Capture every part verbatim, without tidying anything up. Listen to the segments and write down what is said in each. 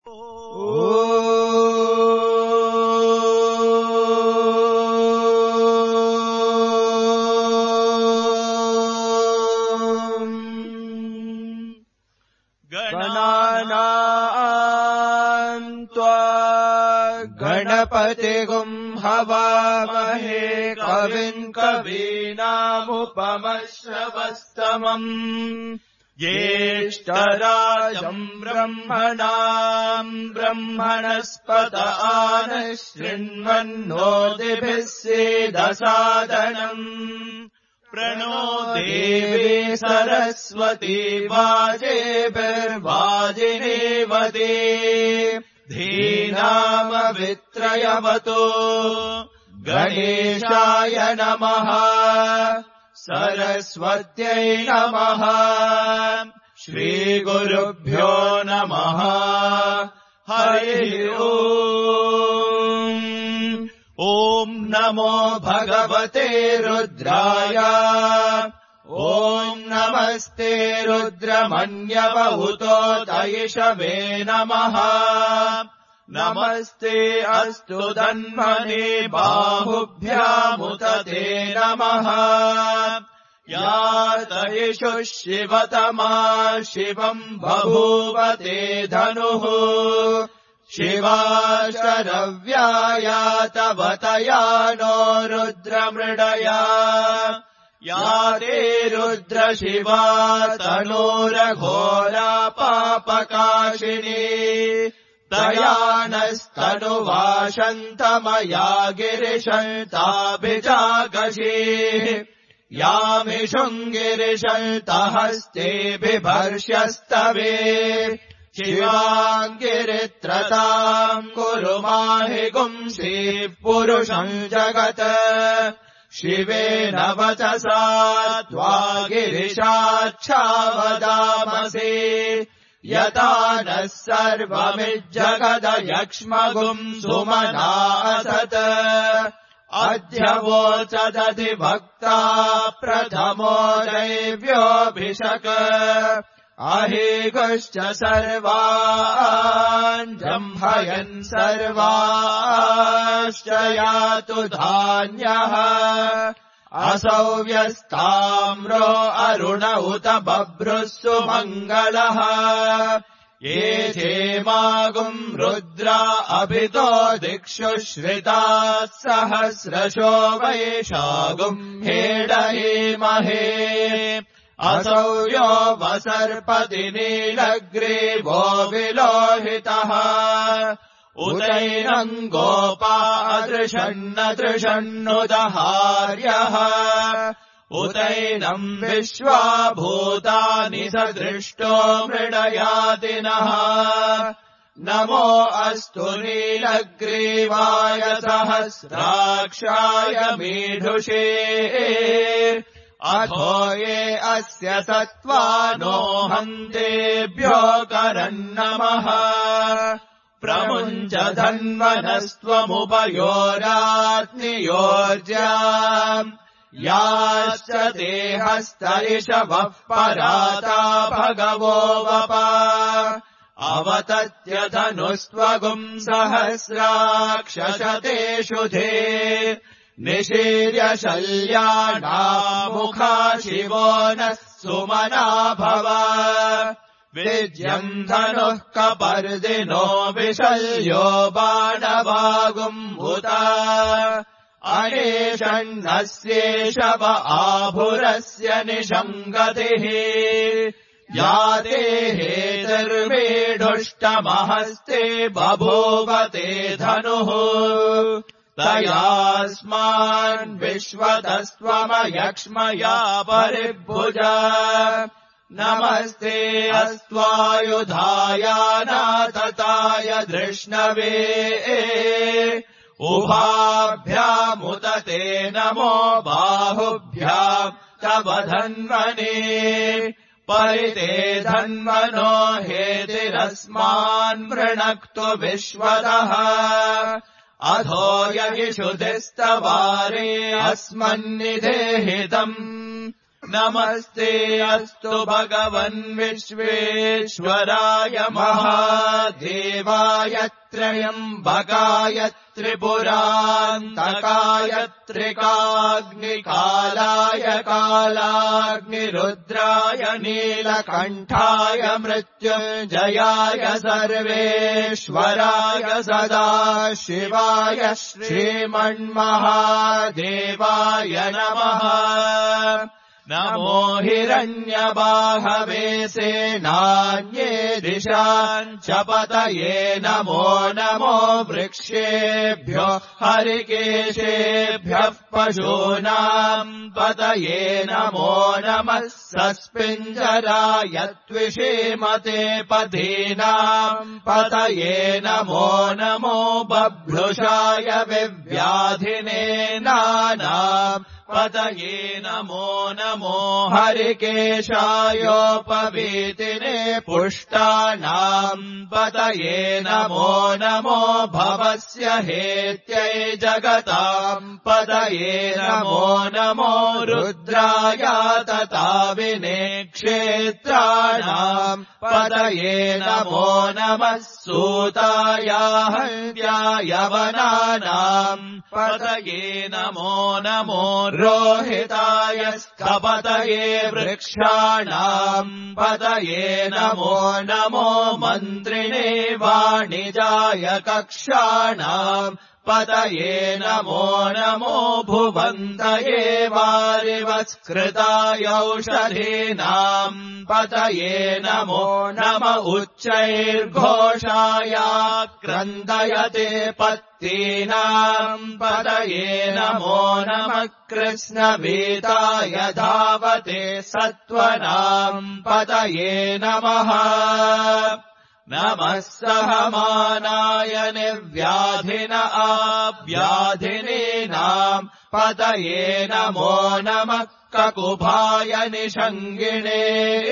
गणपतिगुं हवामहे कविं कवीनामुपमश्रवस्तमम् ज्येष्ठराजम् ब्रह्मणाम् ब्रह्मणस्पत आनः शृण्वन्नोतिभिः सीदसादनम् प्रणो देवी सरस्वती वाजेभिर्वाजिनीवती धीनामवित्रयवतो गणेशाय नमः सरस्वत्यै नमः श्रीगुरुभ्यो नमः हरिः ओम् ॐ नमो भगवते रुद्राय ॐ नमस्ते रुद्रमन्यवहुतो तैषवे नमः नमस्ते अस्तु धन्वने बाहुभ्यामुत ते नमः या तैषु शिवतमा शिवम् बभूव ते धनुः शिवा शरव्याया तव तया नो रुद्रमृडया या ते रुद्रशिवा तनूरघोरा पापकाशिनी तया नस्तनुवाशन्तमया गिरिशन्ताभिजागशी यामिषुङ्गिरिशन्तहस्ते बिभर्ष्यस्तवे शिवाङ्गिरित्रताम् कुरु माहि गुंसि पुरुषम् जगत् शिवेन वचसा त्वा गिरिशाच्छावदामसि यथा नः सर्वमिज्जगदयक्ष्मगुम् सुमना असत् अद्य वोचदधिभक्ता प्रथमो दैव्योऽभिषक् अहेगश्च सर्वान् जम्भयन् सर्वाश्च यातु धान्यः असौ व्यस्ताम्रो अरुण उत बभ्रुः सुमङ्गलः ये चेमागुम् रुद्रा अभितो दिक्षु श्रिताः सहस्रशो वैशागुम् हेडयेमहे असौ यो वसर्पति नीलग्रीवो विलोहितः उदैनम् गोपादृशन्नदृशन्नुदहार्यः उदैनम् विश्वाभूतानि सदृष्टो मृडयातिनः नमो अस्तु नीलग्रीवाय सहस्राक्षाय मीढुषे अथो ये अस्य सत्त्वानो हन्तेभ्यो करन्नमः प्रमुञ्च धन्वनस्त्वमुपयोरात्नियोर्जाम् याश्च ते हस्तरिषवः पराता भगवो वपा अवतत्य धनुस्त्वगुम् सहस्राक्षशतेषु धे निशीर्य शल्यानामुखा शिवो नः सुमना भव विज्यम् धनुः कपर्दिनो विशल्यो बाणवागुम् उता अनेषण्णस्येषव आभुरस्य निषङ्गतिः याते हेतर्वेढुष्टमहस्ते बभूवते धनुः तयास्मान् विश्वतस्त्वमयक्ष्मया परिभुजा नमस्ते अस्त्वायुधायानातताय धृष्णवे उभाभ्यामुत ते नमो बाहुभ्याम् तव धन्वने परिते धन्वनो हेतिरस्मान् वृणक्तु विश्वतः अधो यहिषुधिस्तवारे अस्मन्निधेहितम् नमस्ते अस्तु भगवन् विश्वेश्वराय महादेवाय त्र्यम्बकाय त्रिपुरान्तकाय त्रिकाग्निकालाय कालाग्निरुद्राय नीलकण्ठाय मृत्युञ्जयाय सर्वेश्वराय सदाशिवाय श्रीमन्महादेवाय नमः। नमो हिरण्यबाहवे सेनान्ये दिशाम् च पतये नमो नमो वृक्षेभ्यो हरिकेशेभ्यः पशूनाम् पतये नमो नमः सस्पिञ्जराय त्विषीमते पथीनाम् पतये नमो नमो बभ्रुषाय विव्याधिने नानाम् पतये नमो नमो हरिकेशायोपवीतिने पुष्टानाम् पतये नमो नमो भवस्य हेत्यै जगताम् पतये नमो नमो रुद्राय तताविने क्षेत्राणाम् पतये नमो नमः सूताय हन्त्याय वनानाम् पतये नमो नमो रोहिताय स्कपतये वृक्षाणाम् पतये नमो नमो मन्त्रिणे वाणिजाय कक्षाणाम् पतये नमो नमो भुवन्तये वारिवस्कृताय औषधीनाम् पतये नमो नम उच्चैर्घोषाय क्रन्दयते पत्तीनाम् पतये नमो नमः कृष्णवीताय धावते सत्त्वनाम् पतये नमः। नमः सहमानाय निर्व्याधिन आव्याधिनीनाम् पतये नमो नमः ककुभाय निषङ्गिणे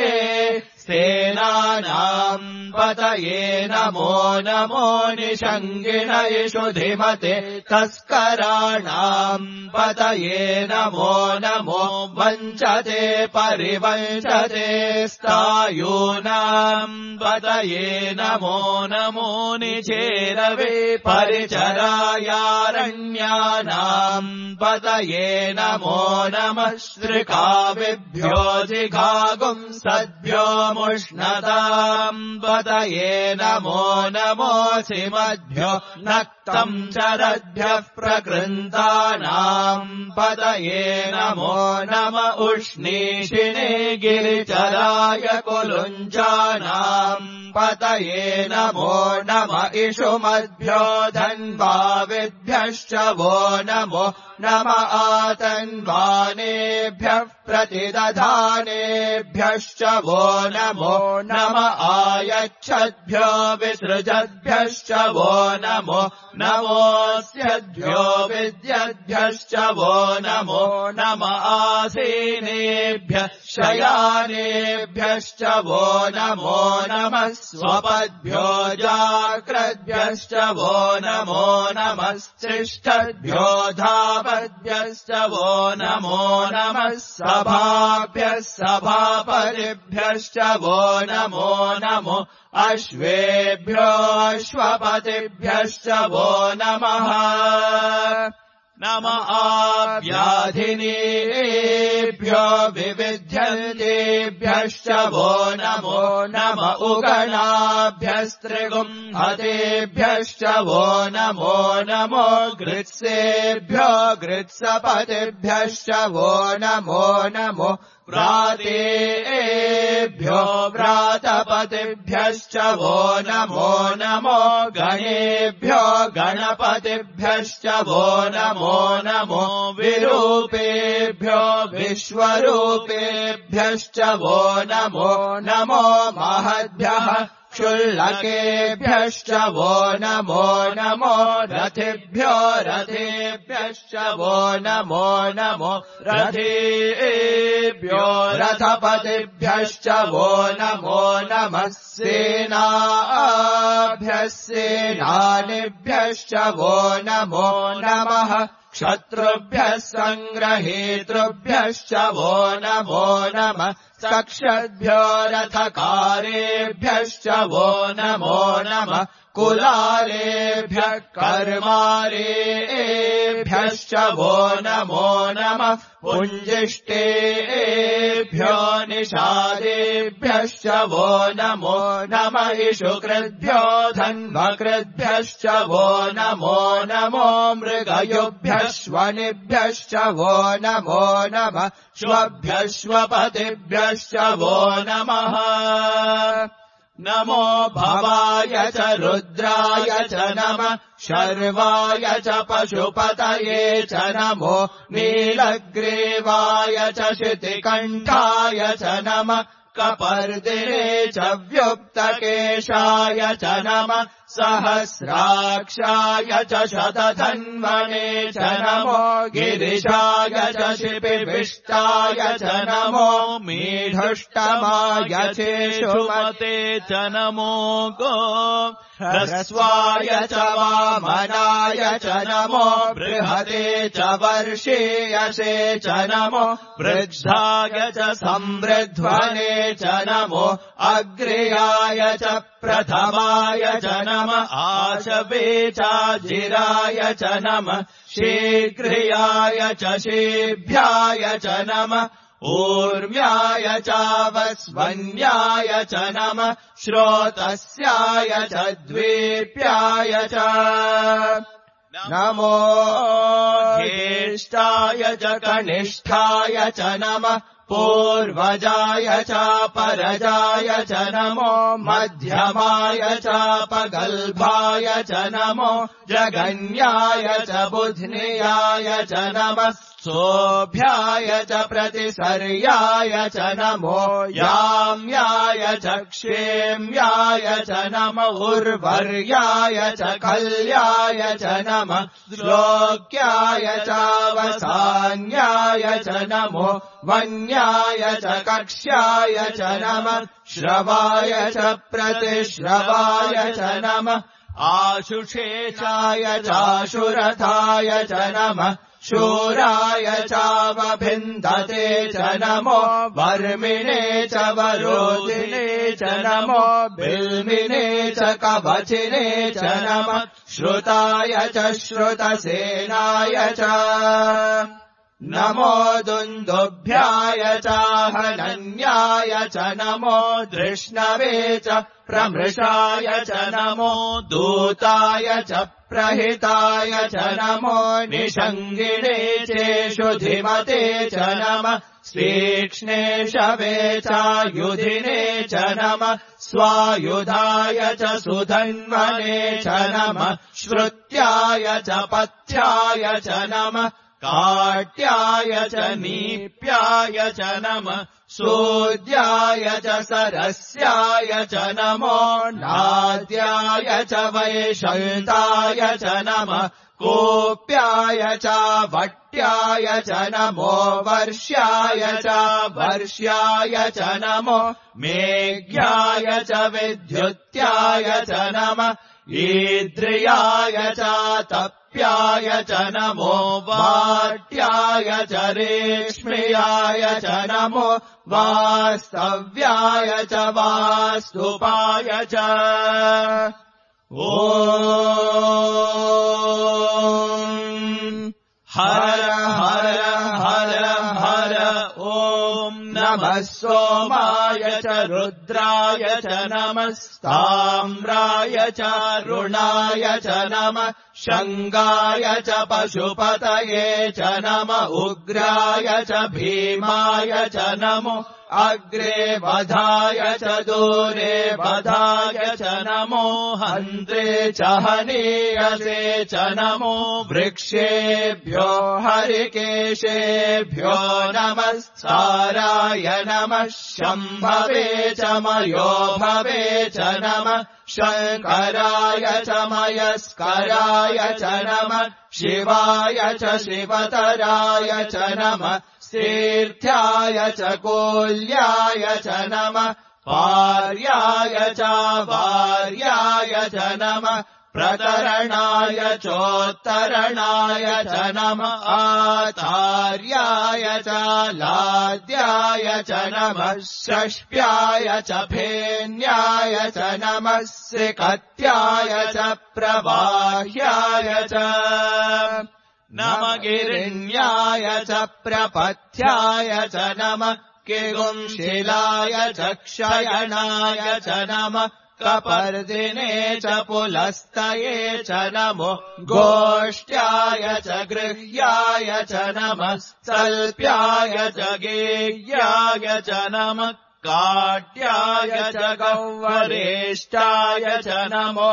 सेनानाम् पतये नमो नमो निषङ्गिणयिषु धिमते तस्कराणाम् पतये नमो नमो वञ्चते परिवञ्चते स्थायूनाम् पतये नमो नमो निचेरवे परिचरायारण्यानाम् पतये नमो नमः श्रिकाविभ्यो जिघागुम् सद्भ्यो मुष्णताम् पतये नमो नमोऽसिमद्भ्यो नक्तम् चरद्भ्यः प्रकृन्तानाम् पतये नमो नम उष्णीषिणे गिरिचराय कुलुञ्जानाम् पतये नमो नम इषुमद्भ्यो धन्वाविभ्यश्च वो नमो नम आतन्वानेभ्यः प्रतिदधानेभ्यश्च वो नमो नम आयच्छद्भ्यो विसृजद्भ्यश्च वो नमो नमोऽस्यद्भ्यो विद्यद्भ्यश्च वो नमो नम आसीनेभ्यः शयानेभ्यश्च वो नमो नमः स्वपद्भ्यो जाग्रद्भ्यश्च वो नमो नमस्त्रिष्ठद्भ्यो धावद्भ्यश्च वो नमो नमः सभाभ्यः सभापतिभ्यश्च वो नमो नमो अश्वेभ्यो अश्वपतिभ्यश्च वो नमः। नम आव्याधिनीभ्यो विविध्यन्तेभ्यश्च वो नमो नम उगणाभ्यस्त्रिगुम्हतेभ्यश्च वो नमो नमो गृत्सेभ्यो गृत्सपतिभ्यश्च वो नमो नमो व्रातेभ्यो व्रातपतिभ्यश्च वो नमो नमो गणेभ्यो गणपतिभ्यश्च वो नमो नमो विरूपेभ्यो विश्वरूपेभ्यश्च वो नमो नमो महद्भ्यः क्षुल्लकेभ्यश्च वो नमो नमो रथेभ्यो रथेभ्यश्च वो नमो नमो रथेभ्यो रथपतिभ्यश्च वो नमो नमः सेनाभ्यः सेनानिभ्यश्च वो नमो नमः शत्रुभ्यः सङ्ग्रहेतृभ्यश्च वो नमो नमः सक्षद्भ्यो रथकारेभ्यश्च वो नमो नमः कुलालेभ्यः कर्मारेभ्यश्च वो नमो नमः पुञ्जिष्टेभ्यो निषादेभ्यश्च वो नमो नमः इषुकृद्भ्यो धन्वकृद्भ्यश्च वो नमो नमो मृगयुभ्यश्वनिभ्यश्च वो नमो नमः श्वभ्यश्वपतिभ्यश्च वो नमः नमो भवाय च रुद्राय च नमः शर्वाय च पशुपतये च नमो नीलग्रीवाय च शितिकण्ठाय च नमः कपर्दिने च व्युक्तकेशाय च नमः सहस्राक्षाय च शतधन्वने च नमो गिरिशाय च शिपिविष्टाय च नमो मीढुष्टमाय चेषुमते च नमो गो ह्रस्वाय च वामनाय च नमो बृहते च वर्षीयसे च नमो वृद्धाय च संवृध्वने च नमो अग्र्याय च प्रथमाय च नमः आशवे चाजिराय च नमः शीघ्रियाय च शीभ्याय च नमः ऊर्म्याय चावस्वन्याय च नमः श्रोतस्याय च द्वीप्याय च नमो ज्येष्ठाय च कनिष्ठाय च नमः पूर्वजाय चापरजाय च नमो मध्यमाय चापगल्भाय च नमो जगन्याय च बुध्नियाय च नमः सोऽभ्याय च प्रतिसर्याय च नमो याम्याय च क्षेम्याय च नमः उर्वर्याय च कल्याय च नमः श्लोक्याय चावसान्याय च नमो वन्याय च कक्ष्याय च नमः श्रवाय च प्रतिश्रवाय च नमः आशुषेचाय चाशुरथाय च नमः शूराय चावभिन्दते च नमो वर्मिणे च वरोधिने च नमो बिल्मिने च कवचिने च नमः श्रुताय च श्रुतसेनाय च नमो दुन्दुभ्याय चाहनन्याय च नमो धृष्णवे च प्रमृषाय च नमो दूताय च प्रहिताय च नमो निषङ्गिणे चेषुधिमते च नमः तीक्ष्णेशवे चायुधिने च नमः स्वायुधाय च सुधन्वने च नमः श्रुत्याय च पथ्याय च नमः काट्याय च नीप्याय च नमः सूद्याय च सरस्याय च नमो नाद्याय च वैशन्ताय च नमः कोप्याय च वट्याय च नमो वर्ष्याय च वर्ष्याय च नमो मेघ्याय च विद्युत्याय च नमः ईद्रियाय च तप्याय च नमो वाट्याय च रेक्ष्म्याय च नमो वास्तव्याय च वास्तुपाय च ॐ हर हर हर हर ॐ नमः सोमाय च रुद्राय च नमः ताम्राय च रुणाय च नमः शङ्गाय च पशुपतये च नमः उग्राय च भीमाय च नमो अग्रे वधाय च दूरे वधाय च नमो हन्त्रे च हनीयसे च नमो वृक्षेभ्यो हरिकेशेभ्यो नमः साराय नमः शम्भवे च मयो भवे च नमः शङ्कराय च मयस्कराय च नमः शिवाय च शिवतराय च नमः तीर्थ्याय च कोल्याय च नमः पार्याय च वार्याय च नमः प्रतरणाय चोत्तरणाय च नमः आतार्याय च लाद्याय च नमः षष्ट्याय च फेन्याय च नमः श्रीकत्याय च प्रवाह्याय च नमः गिरिण्याय च प्रपथ्याय च नमः किगुंशिलाय च क्षयणाय च नमः कपर्दिने च पुलस्तये च नमो गोष्ट्याय च गृह्याय च नमः सल्प्याय च गेह्याय च नमः काट्याय च गौवरेष्टाय च नमो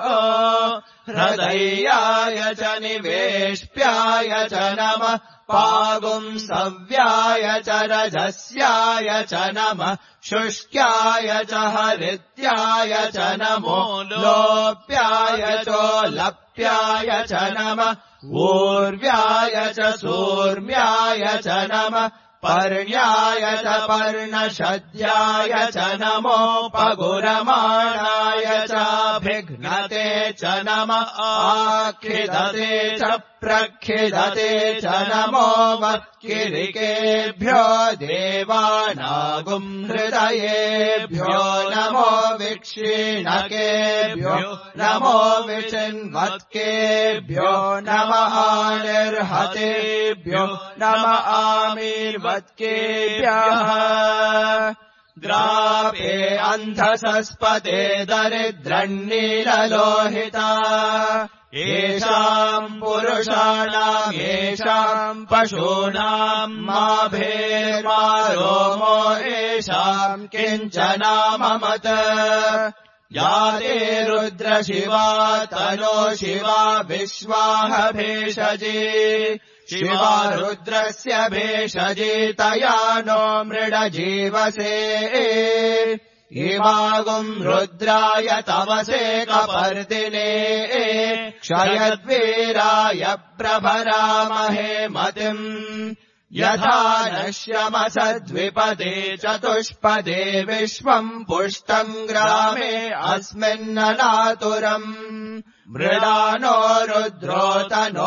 हृदयाय च निवेष्ट्याय च नमः पागुंसव्याय च रजस्याय च नमः शुष्क्याय च हरित्याय च नमो लोप्याय चोलप्याय च नमः ऊर्व्याय च सूर्म्याय च नमः पर्ण्याय च पर्णशद्याय च नमो पगुरमाणाय च भिघ्नते च नमः आखिदते च प्रखिदते च नमो वक्किरिकेभ्यो देवानागुं हृदयेभ्यो नमो विक्षीणकेभ्यो नमो विचिन्वत्केभ्यो नमः निर्हतेभ्यो नमः आमीर्वत्केभ्यः ग्रापे अन्धसस्पते दरिद्रन्नीललोहिता येषाम् पुरुषाणाम् येषाम् पशूनाम् मा भेर्मा रोमो येषाम् किञ्चनाममत या ते रुद्रशिवा तनो शिवा विश्वाह भेषजे शिवा रुद्रस्य भेषजे तया नो मृडजीवसे इमागुम् रुद्राय तवसे कपर्दिने क्षयद्वीराय प्रभरामहे मतिम् यथा नश्यमसद्विपदे चतुष्पदे विश्वम् पुष्टम् ग्रामे अस्मिन्ननातुरम् मृडानो रुद्रोतनो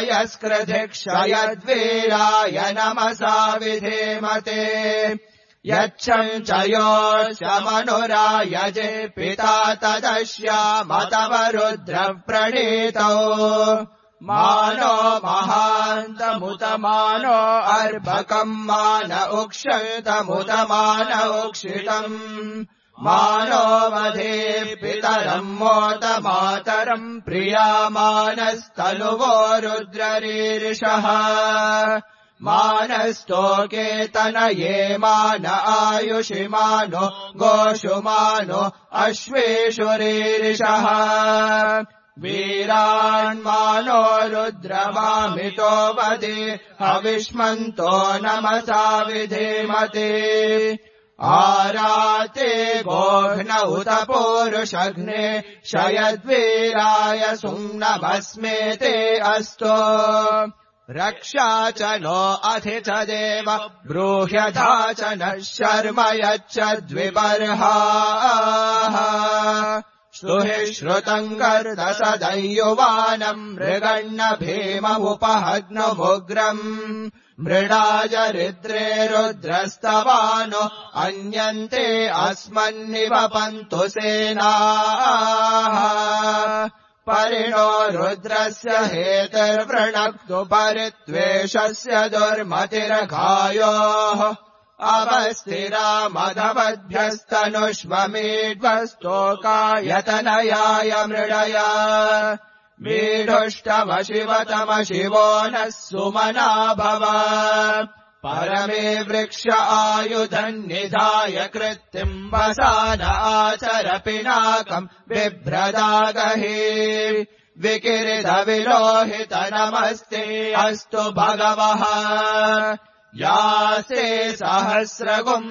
मयस्कृधिक्षयद्वीराय नमसा विधेमते यच्छम् च योऽशमनुरायजे पिता तदश्यामतव रुद्रप्रणीतौ मानो महान्तमुतमानो अर्भकम् मान उक्षतमुतमान उक्षितम् मानो वधे पितरम् मोत मातरम् प्रियामानस्तनुवो रुद्ररीर्षः मानस्तोके तनये मान आयुषि मानो गोषु मानो अश्वेषु रीर्षः वीरान्मानो रुद्रमामितो वदे हविष्मन्तो नमसा विधेमते आराते गोघ्न उत पूरुषघ्ने शयद्वीराय सुम्नमस्मेते अस्तो रक्षा च नो अधि च देव ब्रूह्यथा च नः शर्म यच्छद्विबर्हाः श्रुहि श्रुतम् गर्दसदयुवानम् मृगण्ण भीममुपहग्नमुग्रम् मृडाजरिद्रे रुद्रस्तवानो अन्यन्ते अस्मन्निवपन्तु सेनाः परिणो रुद्रस्य हेतिर्वृणक्तु परित्वेषस्य दुर्मतिर्घायोः अवस्थिरा मधवद्भ्यस्तनुष्वमीड्वस्तोकायतनयाय मृडया मीढुष्टमशिवतम शिवो नः सुमना भव परमे वृक्ष आयुधन्निधाय कृत्तिम् वसान आचर पिनाकम् बिभ्रदागहि विकिरितविलोहित नमस्ते अस्तु भगवः यास्ते सहस्रगुम्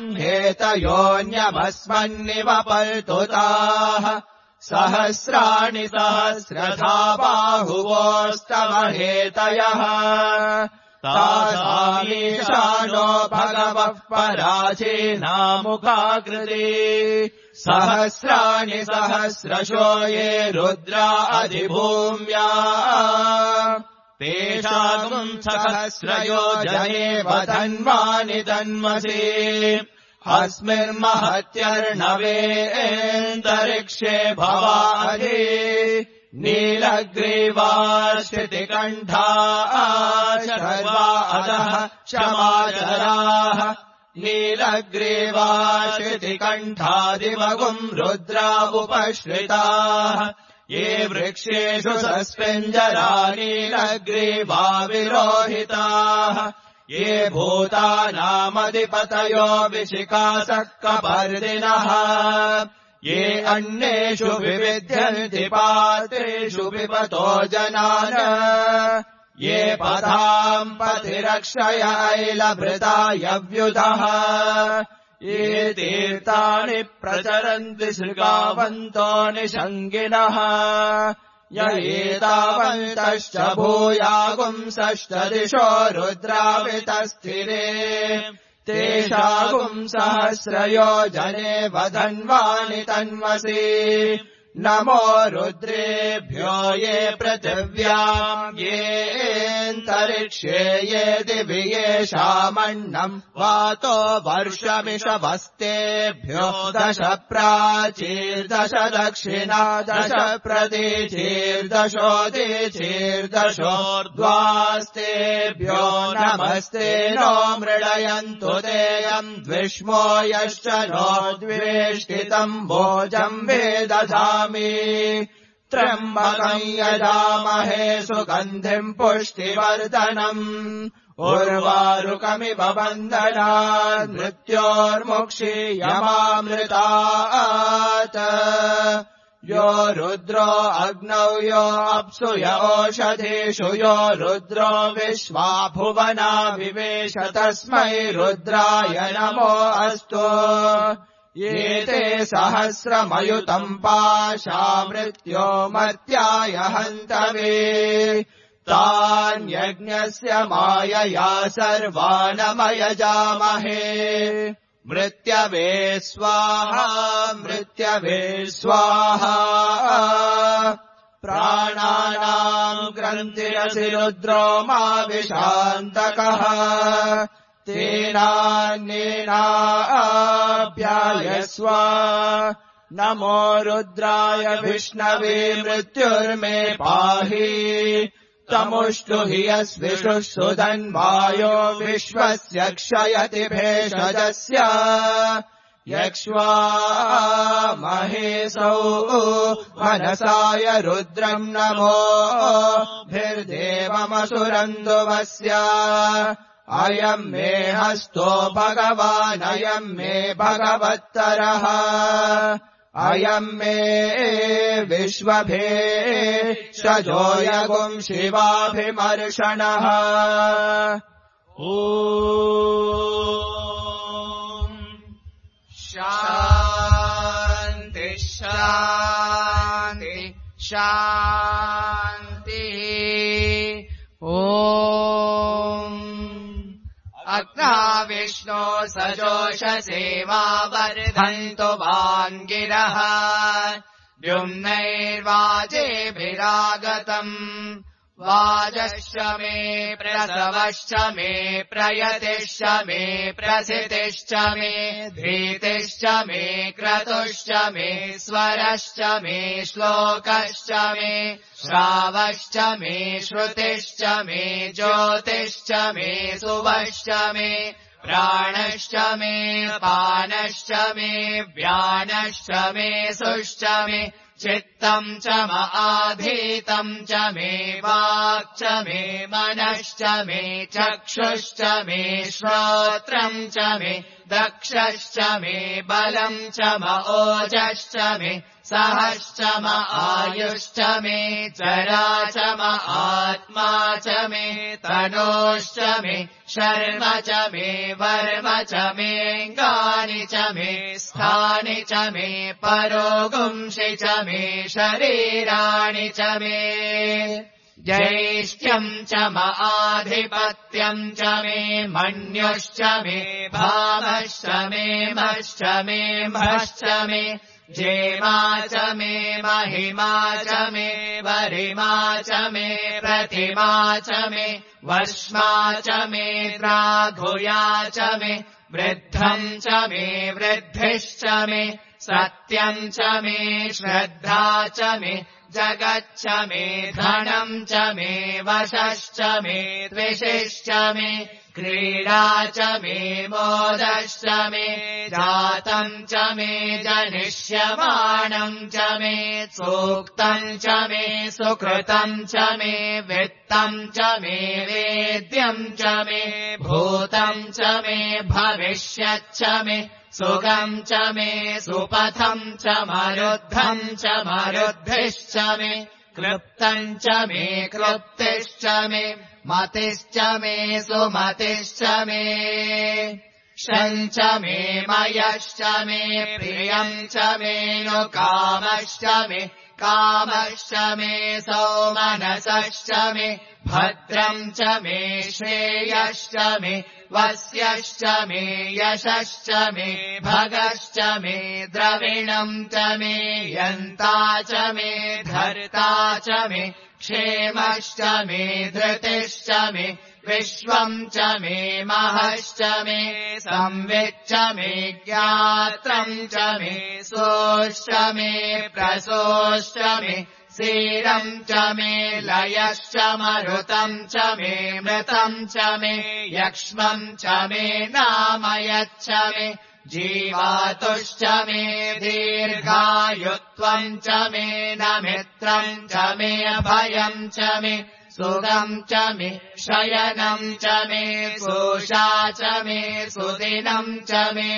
हेतयोऽन्यमस्मन्निवपर्तुताः सहस्राणि सहस्रधा बाहुवोस्तव हेतयः तासामीशानो भगवः पराचीनामुखाकृति सहस्राणि सहस्रशो ये रुद्रा अधिभूम्या तेषाम् सहस्रयोजने वधन्वानि तन्मसि अस्मिन्महत्यर्णवेऽन्तरिक्षे भवाधि नीलग्रीवाश्रितिकण्ठा शर्वा अधः क्षमाचराः नीलग्रीवाश्रितिकण्ठादिमगुम् रुद्रा उपश्रिताः ये वृक्षेषु सस्पेञ्जरा नीलग्रीवा विरोहिताः ये भूतानामधिपतयो विशिखासक्कपर्दिनः ये अन्येषु विविध्यन्ति पात्रेषु पिबतो जनान् ये पथाम् पथिरक्षयैलभृता यव्युतः ये तीर्थानि प्रचरन्ति शृगावन्तो निषङ्गिनः य एतावन्तश्च भूयागुंसश्च दिशो रुद्रावितस्थिरे तेषागुम् सहस्रयोजने वधन्वानि तन्मसि नमो रुद्रेभ्यो ये पृथिव्याम् येऽन्तरिक्षे ये दिवि येषामन्नम् वातो वर्षमिषवस्तेभ्यो दश प्राचीर्दश दक्षिणा दश प्रतीचीर्दशोदीचीर्दशोर्ध्वास्तेभ्यो नमस्ते नो मृळयन्तु तेऽयम् द्विष्मो यश्च नो द्वेष्टितम् भोजम् वेदधामि त्र्यम्बकम् यजामहे सुगन्धिम् पुष्टिवर्धनम् उर्वारुकमिव बन्धनात् मृत्योर्मुक्षीयमामृतात् यो रुद्रो अग्नौ यो अप्सु य ओषधीषु यो रुद्रो विश्वा भुवना विवेश तस्मै रुद्राय नमो अस्तु ये ते सहस्रमयुतम् पाशा मृत्यो मर्त्याय हन्तवे तान्यज्ञस्य मायया सर्वानमयजामहे मृत्यवे स्वाहा मृत्यवे स्वाहा प्राणानाम् ग्रन्थिरसि रुद्रो मा विशान्तकः तेनान्येनाभ्यायस्व नमो रुद्राय विष्णवे मृत्युर्मे पाहि तमुष्टु हि यस्विषुः सुधन्वायो विश्वस्य क्षयति भेषजस्य यक्ष्वा महेशौ मनसाय रुद्रम् नमो भिर्देवमसुरन्दुवस्य अयम् मे हस्तो भगवान् अयम् मे भगवत्तरः अयम् मे विश्वभेषजो यगुम् शिवाभिमर्षणः ॐ शान्ति शान्ति शान्ति ॐ अग्ना विष्णो सजोषसेवा वर्धन्तु वाङ्गिरः द्युम्नैर्वाजेभिरागतम् वाजश्च मे प्रसवश्च मे प्रयतिश्च मे प्रसितिश्च मे धीतिश्च मे क्रतुश्च मे स्वरश्च मे श्लोकश्च मे श्रावश्च मे श्रुतिश्च मे ज्योतिश्च मे सुवश्च मे प्राणश्च मे पानश्च मे व्यानश्च मे सुश्च मे चित्तम् च मआधीतम् च मे वाक् च मे मनश्च मे चक्षुश्च मे श्रोत्रम् च मे दक्षश्च मे बलम् च म ओजश्च मे सहश्च म आयुश्च मे जरा च म आत्मा च मे तनोश्च मे शर्म च मे वर्म च मेऽङ्गानि च मे स्थानि च मे परोगुंसि च मे शरीराणि च मे ज्येष्ठ्यम् च म आधिपत्यम् च मे मन्युश्च मे भामश्च मे मश्च मे भश्च मे जेमा च मे महिमा च मे वरिमा च मे प्रतिमा च मे वश्मा च मे द्राघुया च मे वृद्धम् च मे वृद्धिश्च मे सत्यम् च मे श्रद्धा च मे जगच्च मे धनम् च मे वशश्च मे द्विषश्च मे क्रीडा च मे मोदश्च मे जातम् च मे जनिष्यमाणम् च मे सूक्तम् च मे सुकृतम् च मे वित्तम् च मे वेद्यम् च मे भूतम् च मे भविष्यच्च मे सुगम् च मे सुपथम् च मरुद्धम् च मरुद्भिश्च मे क्लृप्तम् च मे क्लृप्तिश्च मे मतिश्च मे सुमतिश्च मे शम् च मे मयश्च मे प्रियम् च मे नु कामश्च मे कामश्च मे सौमनसश्च मे भद्रम् च मे श्रेयश्च मे वस्यश्च मे यशश्च मे भगश्च मे द्रविणम् च मे यन्ता च मे धर्ता च मे क्षेमश्च मे धृतिश्च मे विश्वम् च मे महश्च मे संविच्च मे ज्ञात्रम् च मे सोश्च मे प्रसोश्च मे सीरम् च मे लयश्च मरुतम् च मे मृतम् च मे यक्ष्मम् च मे नामयच्च मे जीवातुश्च मे दीर्घायुत्वम् च मे नमित्रम् च मे अभयम् च मे सुगम् च मे शयनम् च मे सोषा च मे सुदिनम् च मे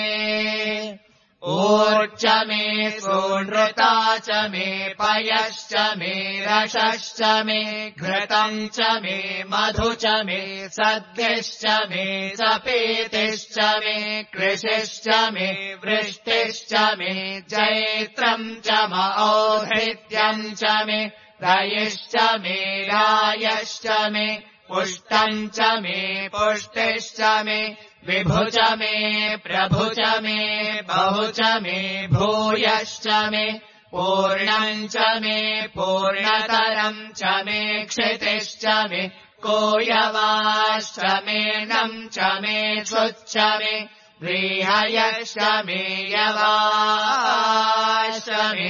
ऊर्च मे सोनृता च मे पयश्च मे रसश्च मे घृतम् च मे मधु च मे सद्भिश्च मे सपीतिश्च मे कृषिश्च मे वृष्टिश्च मे जैत्रम् च म औहित्यम् च मे रयिश्च मे रायश्च मे पुष्टम् च मे पुष्टिश्च मे विभु च मे प्रभु च मे बहु च मे भूयश्च मे पूर्णम् च मे पूर्णतरम् च मे क्षितिश्च मे कोयवाश्च मे नम् च मे क्षुच्च मे व्रीहयश्च मे यवाश्च मे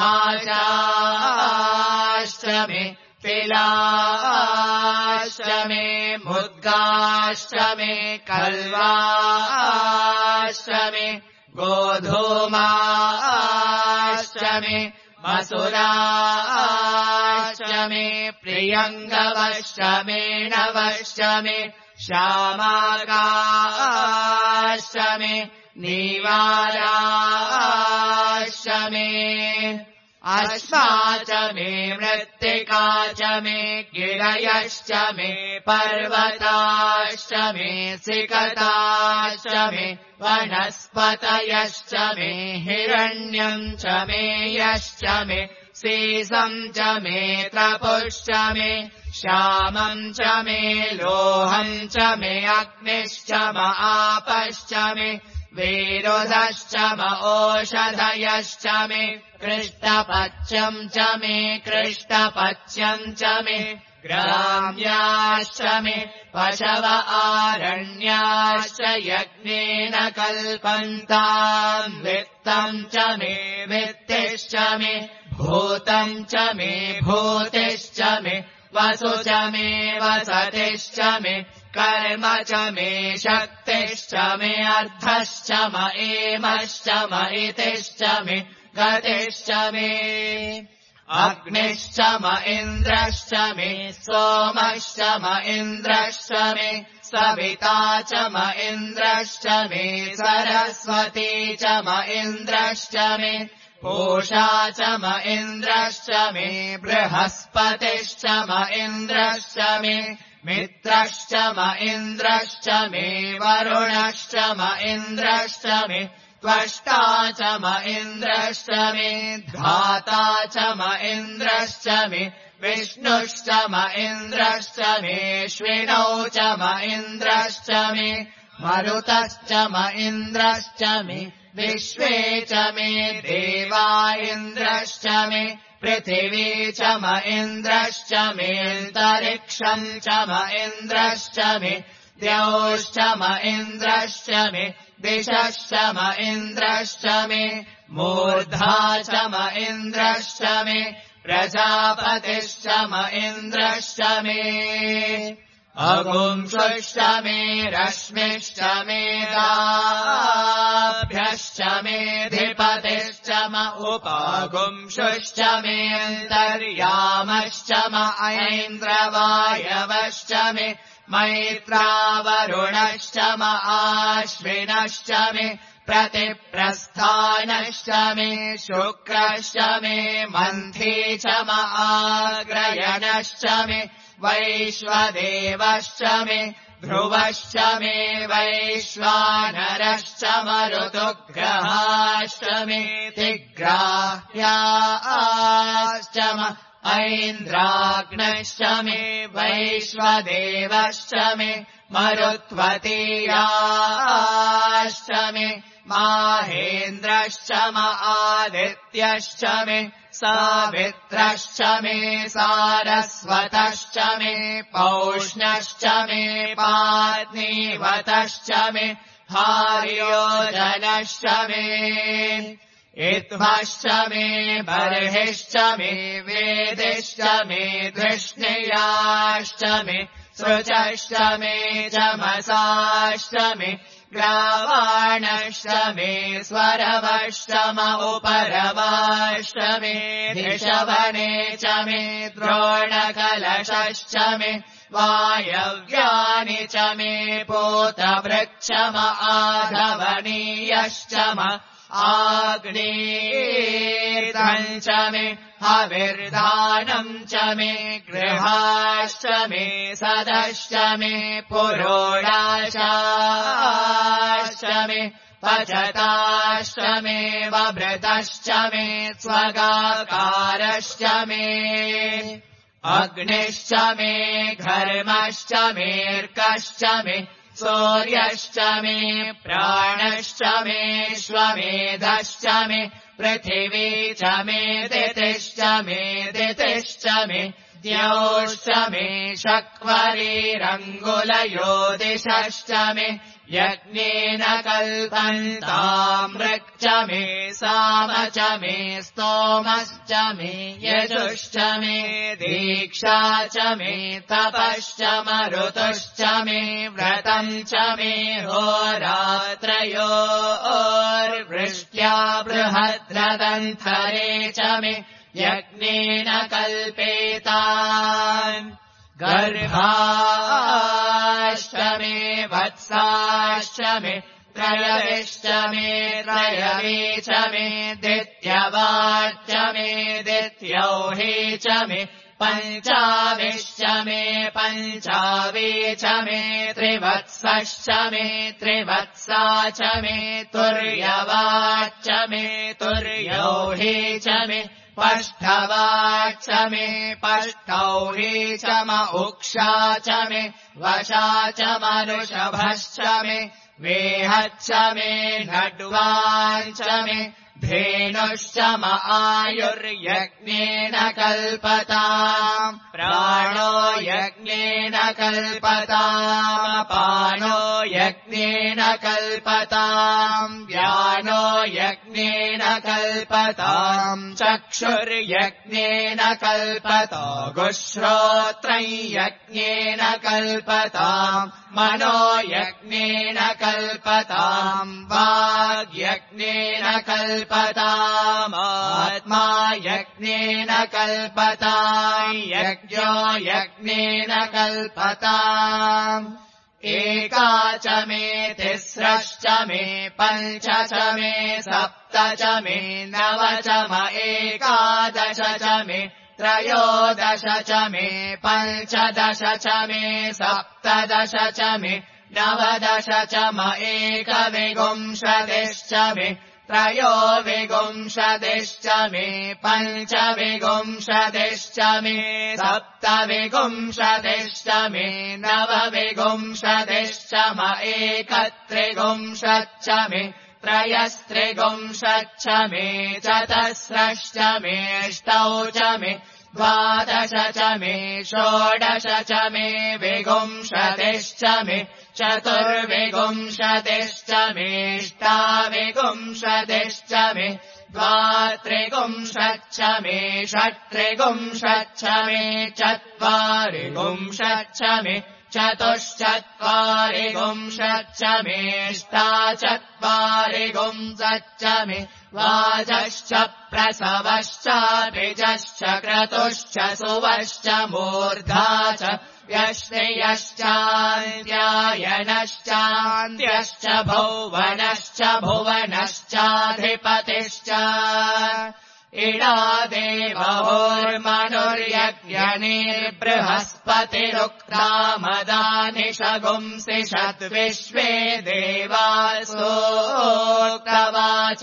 माचाश्च मे पिलाश्च मे मुद्गाश्च मे कल्वाश्च मे गोधूमाश्च मे मसुराश्च मे प्रियङ्गवश्च मे नवश्च मे श्यामाकाश्च मे नीवालाश्च मे अश्मा च मे मृत्तिका च मे गिरयश्च मे पर्वताश्च मे सिकताश्च मे वनस्पतयश्च मे हिरण्यम् च मे यश्च मे सीसम् च मे तपुश्च मे श्यामम् च मे लोहम् च मे अग्निश्च म आपश्च मे वीरुधश्च म ओषधयश्च मे कृष्णपच्यम् च मे कृष्णपच्यम् च मे ग्राम्याश्च मे पशव आरण्याश्च यज्ञेन कल्पन्ताम् वित्तम् च मे वित्तिश्च मे भूतम् च मे भूतिश्च मे वसु च मे वसतिश्च मे कर्म च मे शक्तिश्च मे अर्थश्च म एमश्च म इतिश्च मे गतिश्च मे अग्निश्च म इन्द्रश्च मे सोमश्च म इन्द्रश्च मे सविता च म इन्द्रश्च मे सरस्वती च म इन्द्रश्च मे पूषा च म इन्द्रश्च मे बृहस्पतिश्च म इन्द्रश्च मे मित्रश्च म इन्द्रश्च मे वरुणश्च म इन्द्रश्च मे त्वष्टा च म इन्द्रश्च मे धाता च म इन्द्रश्च मे विष्णुश्च म इन्द्रश्च मेऽश्विनौ च म इन्द्रश्च मे मरुतश्च म इन्द्रश्च मे विश्वे च मे देवा इन्द्रश्च मे पृथिवी च म इन्द्रश्च मेऽन्तरिक्षम् च म इन्द्रश्च मे द्यौश्च म इन्द्रश्च मे दिशश्च म इन्द्रश्च मे मूर्धा च म इन्द्रश्च मे प्रजापतिश्च म इन्द्रश्च मे अगुंशुश्च मे रश्मिश्च मे दाभ्यश्च मेऽधिपतिश्च म उपागुंशुश्च मेऽन्तर्यामश्च म ऐन्द्रवायवश्च मे मैत्रावरुणश्च म आश्विनश्च मे प्रतिप्रस्थानश्च मे शुक्रश्च मे मन्थी च म आग्रयणश्च मे वैश्वदेवश्च मे ध्रुवश्च मे वैश्वानरश्च मरुतुग्रहाश्च मे तिग्राह्याश्च म ऐन्द्राग्नश्च मे वैश्वदेवश्च मे मरुत्वतीयाश्च मे माहेन्द्रश्च म आदित्यश्च मे सावित्रश्च मे सारस्वतश्च मे पौष्णश्च मे पात्नीवतश्च मे हार्योजनश्च मे इत्वश्च मे बर्हिश्च मे वेदिश्च मे धृष्णयाश्च मे सृजश्च मे चमसाश्च मे ग्रावाणश्च मे स्वरवश्च म उपरवाश्च मे धिषवने च मे द्रोणकलशश्च मे वायव्यानि च मे पूतवृक्ष म आधवनीयश्च म आग्नेयम् च मे हविर्धानम् च मे गृहाश्च मे सदश्च मे पुरोडाशाश्च मे पचताश्च मे वभृतश्च मे स्वगाकारश्च मे अग्निश्च मे घर्मश्च मेऽर्कश्च मे सूर्यश्च मे प्राणश्च मेऽश्वमेधश्च मे पृथिवी च मे दितिश्च मे दितिश्च मे द्यौश्च मे शक्वरीरङ्गुलयो दिशश्च मे यज्ञेन कल्पन्तामृक् मे साम च मे स्तोमश्च मे यजुश्च मे दीक्षा च मे तपश्च मरुतुश्च मे व्रतम् च मे होरात्रयोर्वृष्ट्या बृहद्रदन्थरे च मे यज्ञेन कल्पेतान् गर्भाश्च मे वत्साश्च मे त्रयविश्च मे त्रयवी च मे दित्यवाच्च मे दित्यौही च मे पञ्चाविश्च मे पञ्चावी च मे त्रिवत्सश्च मे त्रिवत्सा च मे तुर्यवाच्च मे तुर्यौही च मे पष्ठवाच्च मे पष्ठौही च म उक्षा च मे वशा च मनुषभश्च मे वेहच्च मे नड्वाञ्च मे धेनुश्च म आयुर्यज्ञेन कल्पताम् प्राणो यज्ञेन कल्पताम् पानो यज्ञेन कल्पताम् व्यानो यज्ञेन कल्पताम् चक्षुर्यज्ञेन कल्पता गुश्रोत्रम् यज्ञेन कल्पताम् मनो यज्ञेन कल्पताम् वाग्यज्ञेन कल्पताम् आत्मा यज्ञेन कल्पताम् यज्ञो यज्ञेन कल्पताम् एका च मे तिस्रश्च मे पञ्च च मे सप्त च मे नव च म एकादश च मे त्रयोदश च मे पञ्चदश च मे सप्तदश च मे नवदशचम एकविंशतिश्च मे त्रयोविंशतिश्च मे पञ्चविंशतिश्च मे सप्तविंशतिश्च मे नवविंशतिश्च म एकत्रिंशच्च मे त्रयस्त्रिंशच्च मे चतस्रश्च मे अष्टौ च मे द्वादश च मे षोडश च मे विंशतिश्च मे चतुर्विंशतिश्च मेष्टाविंशतिश्च मे द्वात्रिंशच्च मे षट्त्रिंशच्च मे चत्वारिंशच्च मे चतुश्चत्वारिंशच्च मेष्टाचत्वारिंशच्च मे वाजश्च प्रसवश्च द्विजश्च क्रतुश्च सुवश्च मूर्धा च व्यष्टयश्चान्त्यायनश्चान्त्यश्च भुवनश्च भुवनश्चाधिपतिश्च इडादेवहोर्मनुर्यज्ञनिर्बृहस्पतिरुक्तामदानिशगुंसि षद्विश्वे देवासोक्तवाच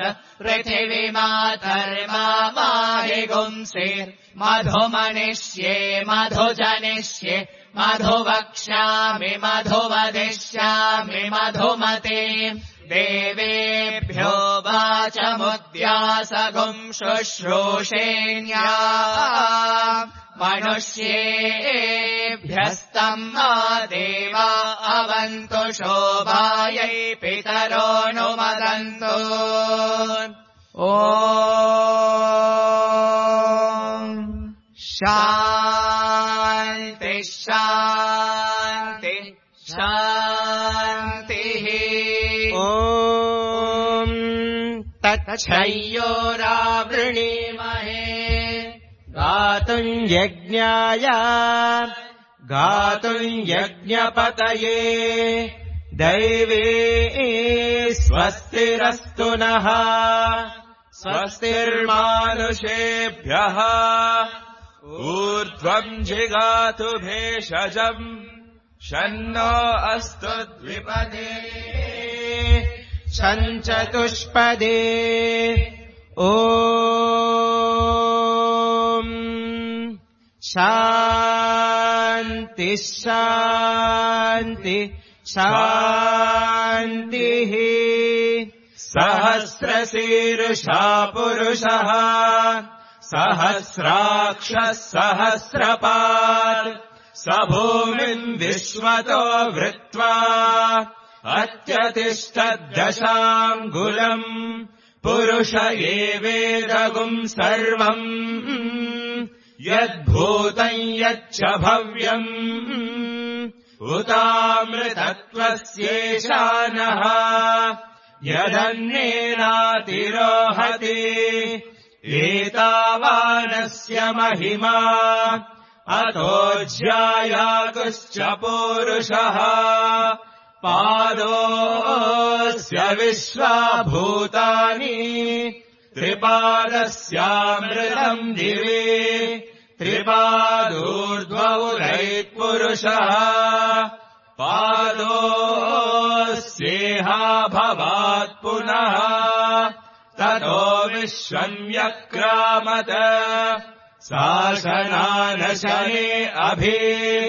पृथिवीमातर्मामाहिगुंसिर्मधुमनिष्ये मधुजनिष्ये मधुवक्ष्यामि मधुवदिष्यामि मधुमते देवेभ्यो वाचमुद्यासगुं शुश्रूषेण्या मनुष्येभ्यस्तम् देवा अवन्तु शोभायै पितरोऽनुमदन्तु ॐ शान्ति शान्ति शान्तिः ॐ तच्छयोरावृणीमहे गातुम् यज्ञाय गातुम् यज्ञपतये दैवे स्वस्तिरस्तु नः स्वस्तिर्मानुषेभ्यः ऊर्ध्वम् जिगातु भेषजम् शन्नो अस्तु द्विपदे शञ्चतुष्पदे ॐ शान्ति शान्ति शान्तिः सहस्रशीर्षा पुरुषः सहस्राक्षः सहस्रपात् स भूमिम् विश्वतो वृत्वा अत्यतिष्ठद्दशाङ्गुलम् पुरुष एवेदगुम् सर्वम् यद्भूतम् यच्च भव्यम् उतामृतत्वस्येशानः यदन्येनातिरोहति एतावानस्य महिमा अतो ज्यायाकुश्च पूरुषः पादोऽस्य विश्वाभूतानि त्रिपादस्यामृतम् दिवे त्रिपादूर्ध्वौरैत्पुरुषः पादोऽस्येहा भवात् पुनः ततो विश्वम् व्यक्रामत शासनानशने अभि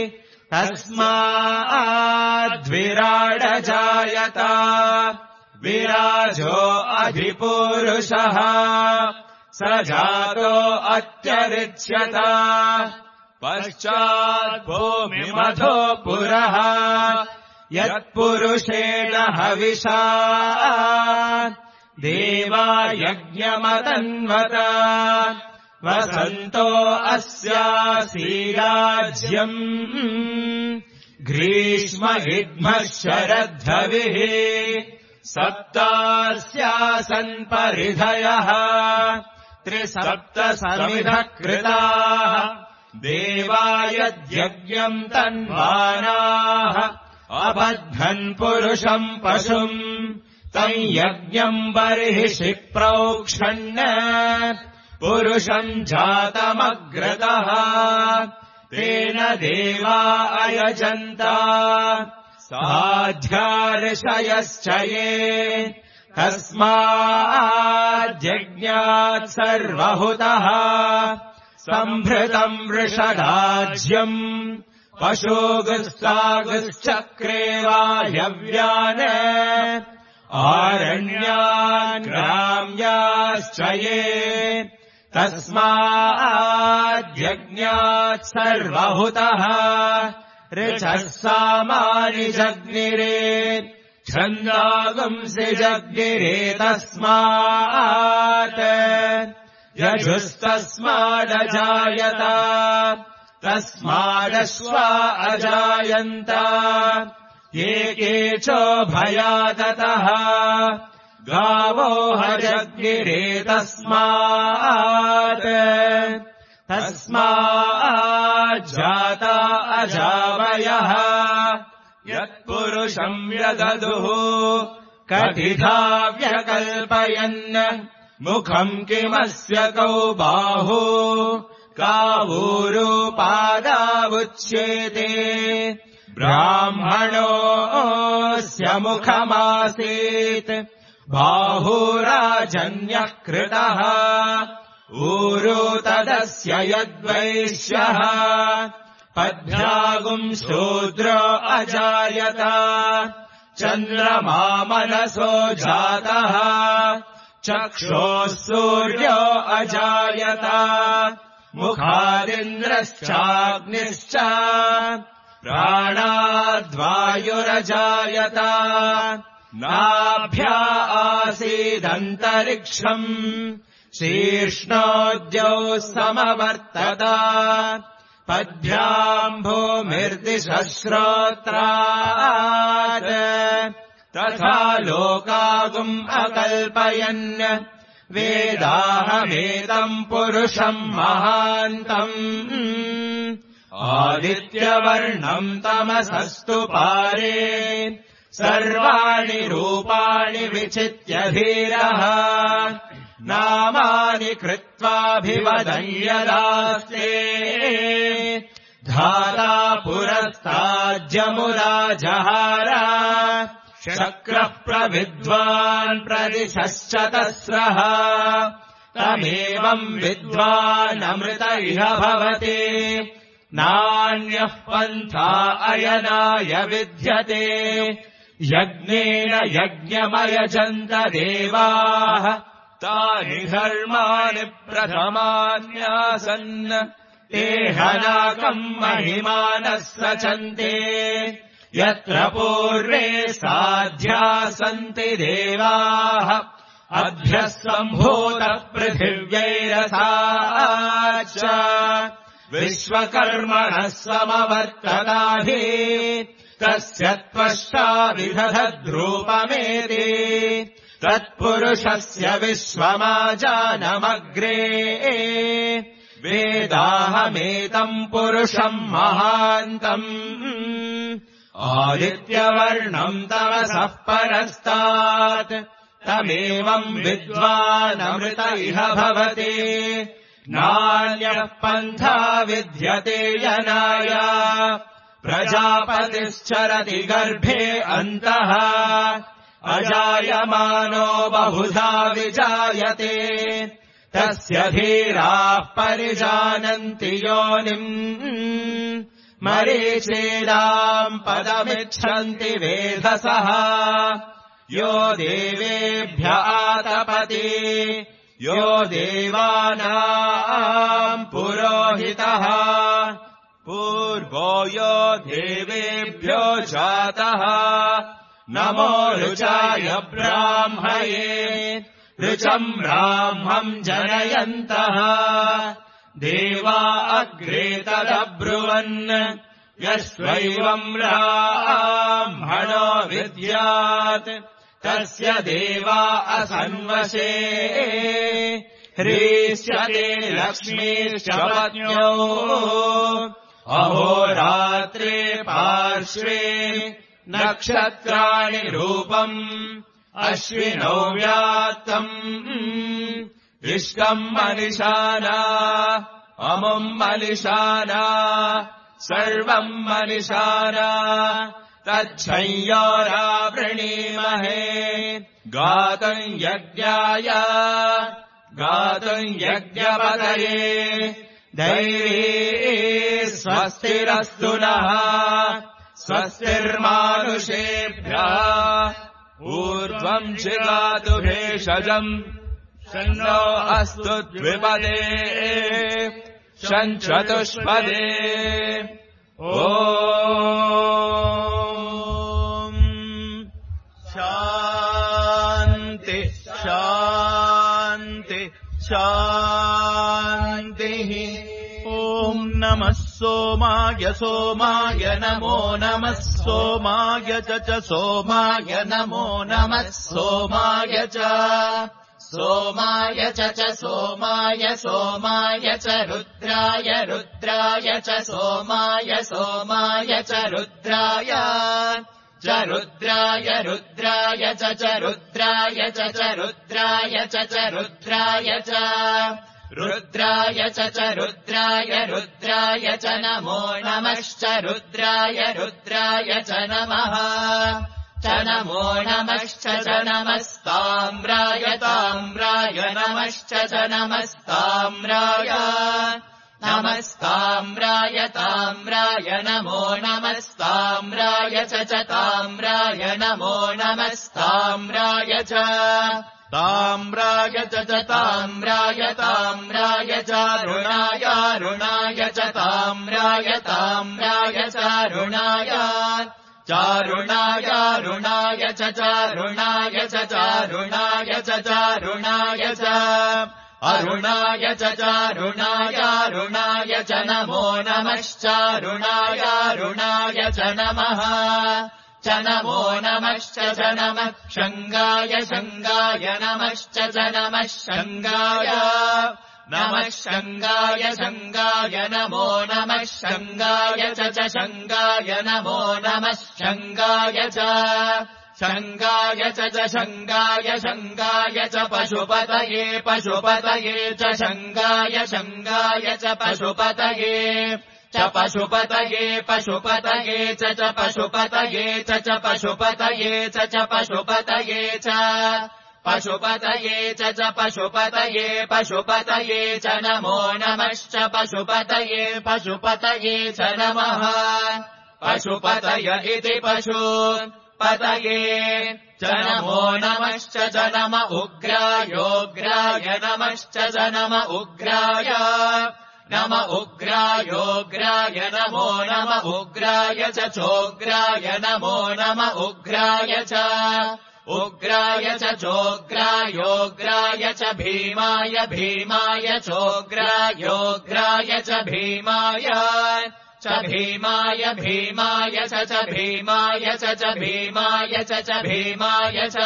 तस्माद्विराडजायत विराजो अधिपूरुषः स जातो अत्यरिच्यत पश्चाद्भूमिमधो पुरः यत्पुरुषेण हविषा देवा यज्ञमतन्वत वसन्तो अस्यासीराज्यम् ग्रीष्महिद्मः शरद्धविः सप्तास्यासन् परिधयः त्रिसप्तसमिधः कृताः देवा यद्यज्ञम् तन्वानाः अबध्नन् पुरुषम् पशुम् तम् यज्ञम् बर्हिषि प्रोक्षन् पुरुषम् जातमग्रतः तेन देवा अयजन्त साध्यार्षयश्च ये तस्माद्यज्ञात् सर्वहुतः सम्भृतम् वृषडाज्यम् पशुगुस्सागुश्चक्रे वायव्यान् आरण्यान् ग्राम्याश्च ये तस्माद्यज्ञात् सर्वहुतः ऋचः सामानि जग्निरे छन्दागुंसि जग्निरे तस्मात् यजुस्तस्मादजायत तस्मादश्वा अजायन्त ये केचोभयादतः गावो हजग्निरे तस्मात् तस्माज्जाता अजावयः यत्पुरुषम् व्यददुः कथिता व्यकल्पयन् मुखम् किमस्य कौ बाहु कावूरुपादावुच्येते ब्राह्मणोऽस्य मुखमासीत् बाहुराजन्यः कृतः ऊरु तदस्य यद्वैश्यः पद्भ्यागुम् शूद्रो अजायत चन्द्रमा मनसो जातः चक्षोः सूर्यो अजायत मुखादिन्द्रश्चाग्निश्च प्राणाद्वायुरजायत नाभ्या आसीदन्तरिक्षम् शीर्ष्णोद्यौ समवर्तत पद्भ्याम् भूमिर्दिशः श्रोत्रात् तथा लोकागुम् अकल्पयन् वेदाहमेतम् पुरुषम् महान्तम् आदित्यवर्णम् तमसस्तु पारे सर्वाणि रूपाणि विचित्य धीरः नामानि कृत्वाभिवदन् यदास्ते धाता पुरस्ताज्यमुराजहार शक्रः प्रविद्वान् प्रदिशश्च तस्रः तमेवम् विद्वानमृत इह भवति नान्यः पन्था अयनाय विद्यते यज्ञेन यज्ञमयजन्त देवाः तानि धर्माणि प्रथमान्यासन् तेहनाकम् महिमानः सचन्ते यत्र पूर्वे साध्या सन्ति देवाः अभ्यः सम्भूतः पृथिव्यैरसाच्च विश्वकर्मणः समवर्तताधि तस्य त्वष्टा विदधद्रूपमेति तत्पुरुषस्य विश्वमाजानमग्रे वेदाहमेतम् पुरुषम् महान्तम् आदित्यवर्णम् तमसः परस्तात् तमेवम् विद्वानमृत इह भवति नान्यः पन्था विद्यते यनाय प्रजापतिश्चरति गर्भे अन्तः अजायमानो बहुधा विजायते तस्य धीराः परिजानन्ति योनिम् मरीचीनाम् पदमिच्छन्ति वेधसः यो देवेभ्य आतपति यो देवानाम् पुरोहितः पूर्वो यो देवेभ्यो जातः नमो ऋचाय ब्राह्मये ऋचम् ब्राह्मम् जनयन्तः देवा अग्रे तदब्रुवन् यस्त्वैवम् ब्राह्मणो विद्यात् तस्य देवा असन्वशे ह्रीष्यते लक्ष्मीश्च पत्न्यो अहोरात्रे पार्श्वे नक्षत्राणि रूपम् अश्विनौ व्यात्तम् इष्टम् मनिषाना अमुम् मनिषाना सर्वम् मनिषाना तच्छंयोरावृणीमहे गातुम् यज्ञाय गातुम् यज्ञपतये दैवी स्वस्तिरस्तु नः स्वस्तिर्मानुषेभ्यः ऊर्ध्वम् जिगातु भेषजम् शन्नो अस्तु द्विपदे शञ्चतुष्पदे ॐ शान्ति शान्ति शान्तिः ॐ नमः सोमाय सोमाय नमो नमः सोमाय च च सोमाय नमो नमः सोमाय च सोमाय च च सोमाय सोमाय च रुद्राय रुद्राय च सोमाय सोमाय च रुद्राय च रुद्राय रुद्राय च च रुद्राय च च रुद्राय च च रुद्राय च रुद्राय च च रुद्राय रुद्राय च नमो नमश्च रुद्राय रुद्राय च नमः च नमो नमश्च च नमस्ताम्राय ताम्राय नमश्च च नमस्ताम्राय नमस्ताम्राय ताम्राय नमो नमस्ताम्राय च च ताम्राय नमो नमस्ताम्राय च ताम्राय च च ताम्राय ताम्राय चारुणाय रुणाय च ताम्राय ताम्राय चारुणाय चारुणाय रुणाय च चारुणाय च चारुणाय च चारुणाय च अरुणाय च चारुणाय रुणाय च नमो नमश्चारुणाय रुणाय च नमः च नमो नमश्च च नमः शङ्गाय शङ्गाय नमश्च च नमः शङ्गाय नमः शङ्गाय शङ्गाय नमो नमः शङ्गाय च च शङ्गाय नमो नमः शङ्गाय च शङ्गाय च च शङ्गाय शङ्गाय च पशुपतये पशुपतये च शङ्गाय शङ्गाय च पशुपतये च पशुपतये पशुपतये च च पशुपतये च च पशुपतये च च पशुपतये च पशुपतये च च पशुपतये पशुपतये च नमो नमश्च पशुपतये पशुपतये च नमः पशुपतय इति पशु पतये च नमो नमश्च च नम उग्रायोग्राय नमश्च च नम उग्राय नम उग्रायोग्राय नमो नम उग्राय च चोग्राय नमो नम उग्राय च उग्राय च चोग्रायोग्राय च भीमाय भीमाय चोग्रायोग्राय च भीमाय च भीमाय भीमाय च च भीमाय च च भीमाय च च भीमाय च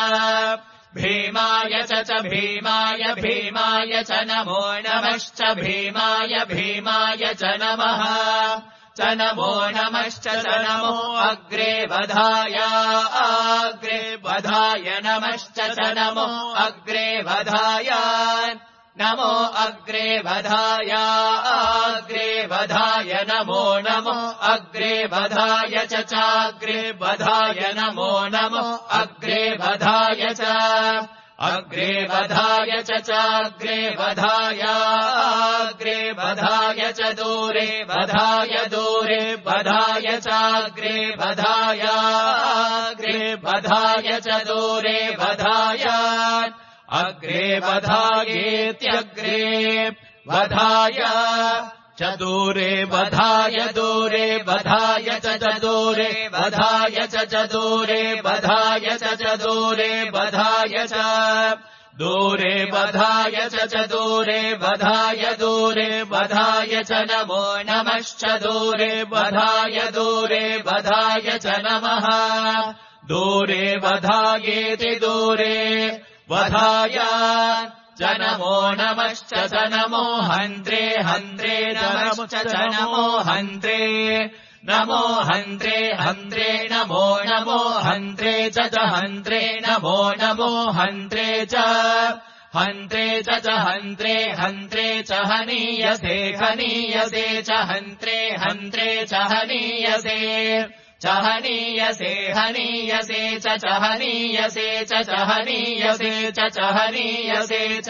भीमाय च च भीमाय भीमाय च नमो नमश्च भीमाय भीमाय च नमः च नमो नमश्च च नमो अग्रे वधाय अग्रे वधाय नमश्च च नमो अग्रे वधाय नमो अग्रे वधाय अग्रे वधाय नमो नमो अग्रे वधाय च चाग्रे वधाय नमो नमो अग्रे वधाय च अग्रे वधाय च चाग्रे वधाय अग्रे वधाय च दूरे वधाय दूरे वधाय चाग्रे वधाय अग्रे वधाय च दूरे वधाय अग्रे वधायेत्यग्रे वधाय च दूरे वधाय दूरे वधाय च च दूरे वधाय च च दूरे वधाय च च दूरे वधाय च दूरे वधाय च च दूरे वधाय दूरे वधाय च नमो नमश्च दूरे वधाय दूरे वधाय च नमः दूरे वधायेति दूरे वधाय च नमो नमश्च च नमो हन्त्रे हन्त्रे नमश्च च नमो हन्त्रे नमो हन्त्रे हन्त्रे नमो नमो हन्त्रे च च हन्त्रे नमो नमो हन्त्रे च हन्त्रे च च हन्त्रे हन्त्रे च हनीयसे हनीयसे च हन्त्रे हन्त्रे च हनीयसे च हनीयसे हनीयसे च च हनीयसे च च हनीयसे च च हनीयसे च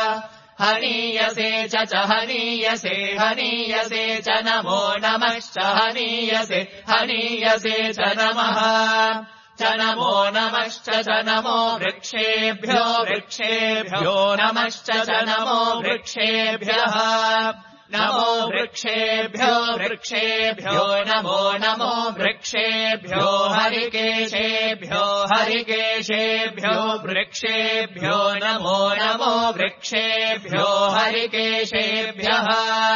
हनीयसे च च हनीयसे हनीयसे च नमो नमश्च हनीयसे हनीयसे च नमः च नमो नमश्च च नमो वृक्षेभ्यो वृक्षेभ्यो नमश्च च नमो वृक्षेभ्यः नमो वृक्षेभ्यो वृक्षेभ्यो नमो नमो वृक्षेभ्यो हरिकेशेभ्यो हरिकेशेभ्यो वृक्षेभ्यो नमो नमो वृक्षेभ्यो हरिकेशेभ्यः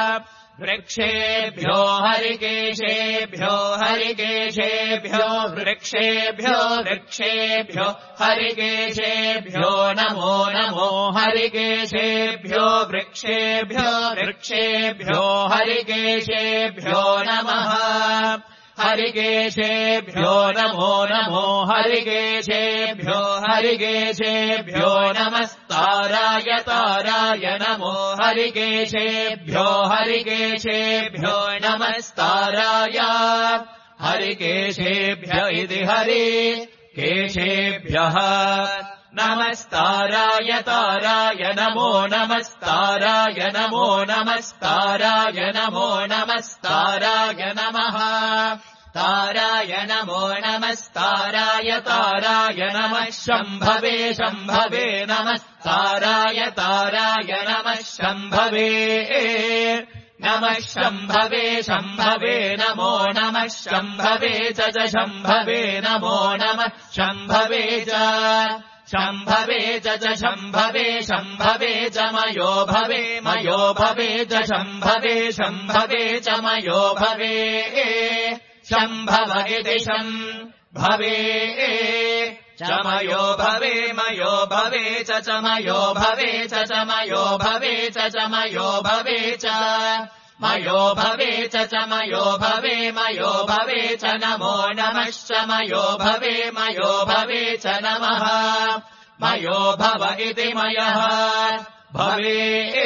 वृक्षेभ्यो हरिकेशेभ्यो हरिकेशेभ्यो वृक्षेभ्यो वृक्षेभ्यो हरिकेशेभ्यो नमो नमो हरिकेशेभ्यो वृक्षेभ्यो वृक्षेभ्यो हरिकेशेभ्यो नमः हरिकेशेभ्यो नमो नमो हरिकेशेभ्यो हरिकेशेभ्यो नमस्ताराय ताराय नमो हरिकेशेभ्यो हरिकेशेभ्यो नमस्ताराय हरिकेशेभ्य इति हरि केशेभ्यः नमस्ताराय ताराय नमो नमस्ताराय नमो नमस्ताराय नमो नमस्ताराय नमः ताराय नमो नमस्ताराय ताराय नमः शम्भवे शम्भवे नमस्ताराय ताराय नमः शम्भवे नमः शम्भवे शम्भवे नमो नमः शम्भवे च च शम्भवे नमो नमः शम्भवे च शम्भवे च च शम्भवे शम्भवे च मयो भवे मयो भवे च शम्भवे शम्भवे च मयो भवे शम्भव इति शम्भवे च मयो भवे मयो भवे च च मयो भवे च च मयो भवे च च मयो भवे च मयो भवे च च मयो भवे मयो भवे च नमो नमश्च मयो भवे मयो भवे च नमः मयो भव इति मयः भवे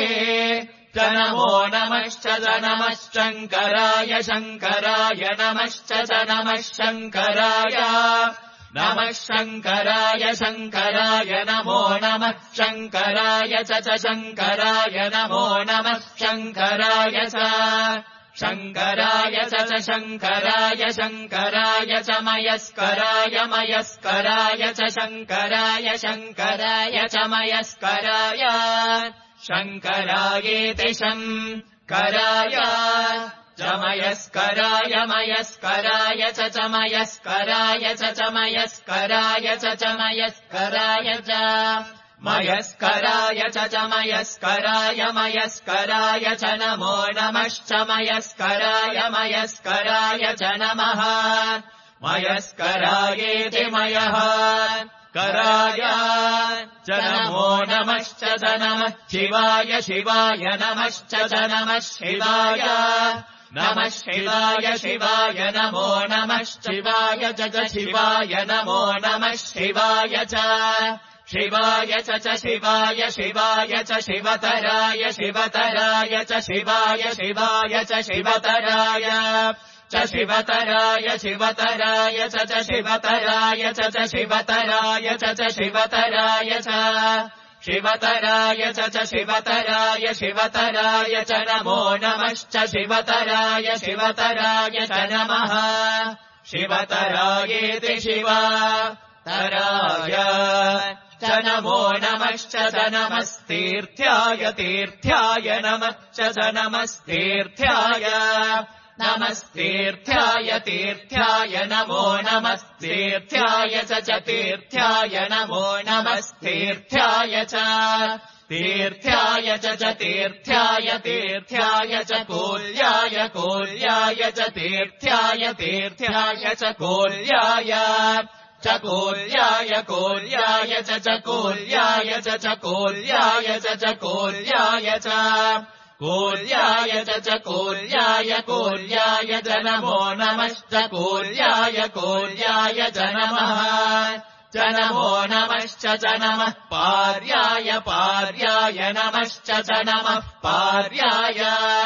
च नमो नमश्च च नमः शङ्कराय शङ्कराय नमश्च च नमः शङ्कराय नमः शङ्कराय शङ्कराय नमो नमः शङ्कराय च च शङ्कराय नमो नमः शङ्कराय च शङ्कराय च च शङ्कराय शङ्कराय च मयस्कराय मयस्कराय च शङ्कराय शङ्कराय च मयस्कराय शङ्करायेति शङ्कराय च मयस्कराय मयस्कराय च च मयस्कराय च च मयस्कराय च च मयस्कराय च मयस्कराय च च मयस्कराय मयस्कराय च नमो नमश्च मयस्कराय मयस्कराय च नमः मयस्करायेति मयः कराय च नमो नमश्च च नमः शिवाय शिवाय नमश्च च नमः शिवाय नमः शिवाय शिवाय नमो नमः शिवाय च च शिवाय नमो नमः शिवाय च शिवाय च च शिवाय शिवाय च शिवतराय शिवतराय च शिवाय शिवाय च शिवतराय च शिवतराय शिवतराय च च शिवतराय च च शिवतराय च च शिवतराय च शिवतराय च च शिवतराय शिवतराय च नमो नमश्च शिवतराय शिवतराय च नमः शिवतरायेति शिवतराय च नमो नमश्च च नमस्तीर्थ्याय तीर्थ्याय नमश्च च नमस्तीर्थ्याय नमस्तीर्थ्याय तीर्थ्याय नमो नमस्तीर्थ्याय च च तीर्थ्याय नमो नमस्तीर्थ्याय च तीर्थ्याय च च तीर्थ्याय तीर्थ्याय च कूल्याय कूल्याय च तीर्थ्याय तीर्थ्याय च कूल्याय च कूल्याय कूल्याय च च कूल्याय च च कूल्याय च च कूल्याय च कूल्याय च च कूल्याय कूल्याय च नमो नमश्च कूल्याय कूल्याय च नमः च नमो नमश्च च नमः पार्याय पार्याय नमश्च च नमः पार्याय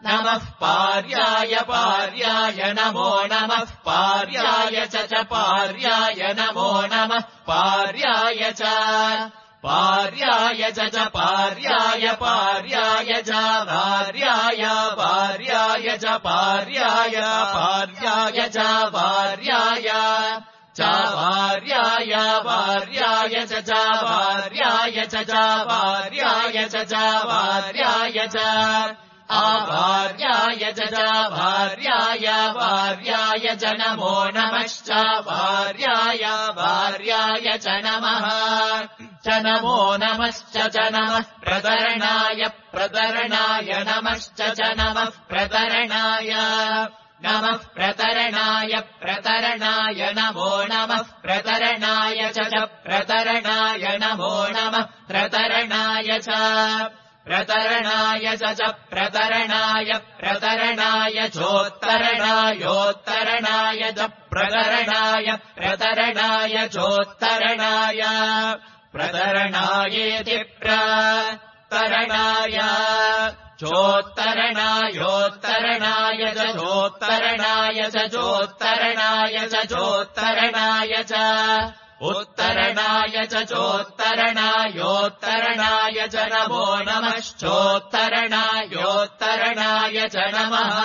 नमः पार्याय पार्याय नमो नमः पार्याय च च पार्याय नमो नमः पार्याय च पार्याय च च पार्याय पार्याय च भार्याय भार्याय च पार्याय पार्याय च भार्याय च भार्याय भार्याय च च भार्याय च च भार्याय च च भार्याय च आभार्याय च च भार्याय भार्याय च नमो नमश्च भार्याय भार्याय च नमः च नमो नमश्च च नमः प्रतरणाय प्रतरणाय नमश्च च नमः प्रतरणाय नमः प्रतरणाय प्रतरणाय नमो नमः प्रतरणाय च च प्रतरणाय नमो नमः प्रतरणाय च प्रतरणाय च च प्रतरणाय प्रतरणाय चोत्तरणायोत्तरणाय च प्रतरणाय प्रतरणाय चोत्तरणाय प्रतरणायेति प्रतरणाय चोत्तरणायोत्तरणाय च चोत्तरणाय च चोत्तरणाय च चोत्तरणाय च उत्तरणाय च चोत्तरणायोत्तरणाय च नमो नमश्चोत्तरणायोत्तरणाय च नमः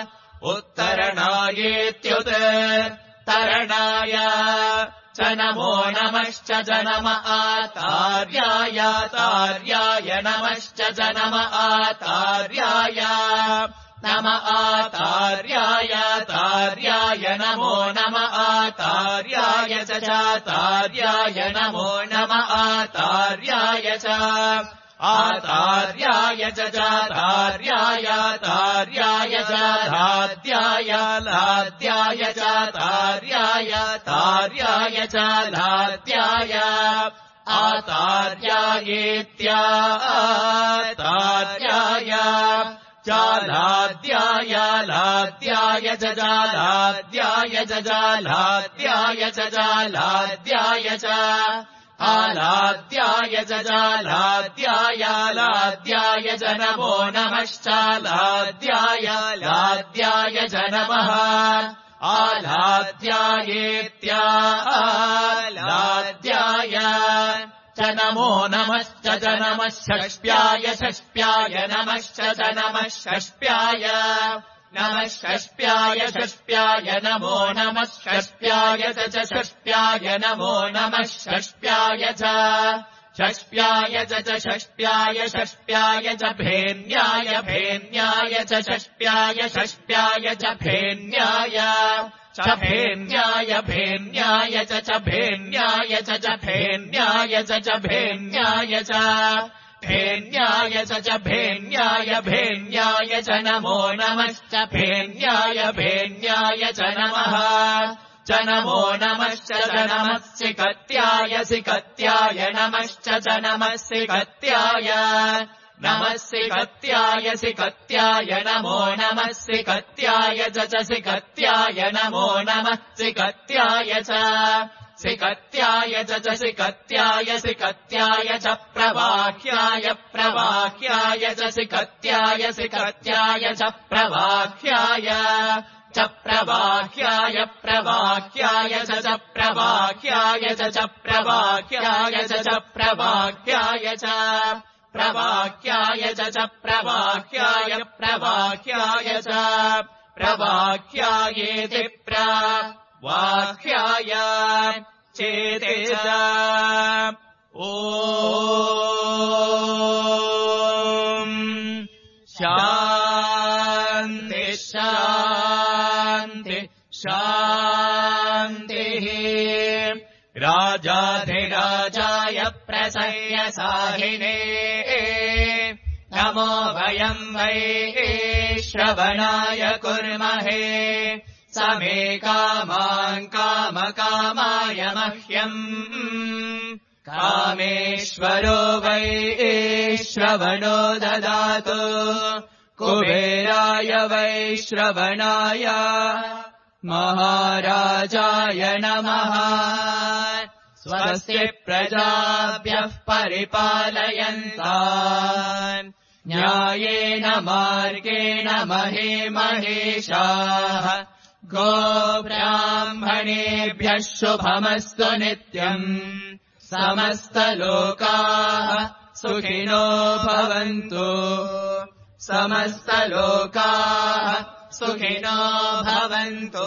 उत्तरणायेत्युत्तरणाय च नमो नमश्च च नम आतार्याय तार्याय नमश्च च नम आतार्याय नम आतार्याय तार्याय नमो नम आतार्याय च चातार्याय नमो नम आतार्याय च आतार्याय च चातार्याय तार्याय च लाद्याय लाद्याय च तार्याय तार्याय च लाद्याय आतार्यायेत्यातार्याय चालाद्याय लाद्याय च जालाद्याय च जालाद्याय च जालाद्याय च आलाद्याय च जालाद्याय लाद्याय च नमो नमश्चालाद्याय लाद्याय च नमः आलाद्यायेत्यालाद्याय च नमो नमश्च च नमः षष्प्याय षष्प्याय नमश्च च नमः षष्प्याय नमः षष्प्याय षष्प्याय नमो नमः षष्प्याय च च षष्प्याय नमो नमः षष्प्याय च षष्प्याय च च षष्प्याय षष्प्याय च भेन्याय भेन्याय च षष्प्याय षष्प्याय च भेन्याय च भेन्याय भेन्याय च च भेन्याय च च भेन्याय च च भेन्याय च भेन्याय च च भेन्याय भेन्याय च नमो नमश्च भेन्याय भेन्याय च नमः च नमो नमश्च च नमः सिकत्याय सिकत्याय नमश्च च नमः सिकत्याय नमः सिकत्याय सिकत्याय नमो नमः सिकत्याय च च सिकत्याय नमो नमः सिकत्याय च सिकत्याय च च सिकत्याय सिकत्याय च प्रवाह्याय प्रवाह्याय च सिकत्याय सिकत्याय च प्रवाह्याय च प्रवाह्याय प्रवाह्याय च च प्रवाह्याय च च प्रवाह्याय च च प्रवाह्याय च प्रवाह्याय च च प्रवाह्याय प्रवाह्याय च प्रवाह्यायेति प्रवाह्याय चेते च ॐ शान्ति शान्ति शान्तिः राजाधिराजाय प्रसय्यसाहिने नमो वयम् वै श्रवणाय कुर्महे समे कामान् कामकामाय मह्यम् कामेश्वरो वै श्रवणो ददातु कुबेराय वै श्रवणाय महाराजाय नमः स्वस्ति प्रजाभ्यः परिपालयन्तान् न्यायेन मार्गेण महे महेशाः गोब्राह्मणेभ्यः शुभमस्तु नित्यम् समस्तलोकाः सुखिनो भवन्तु समस्तलोकाः सुखिनो भवन्तु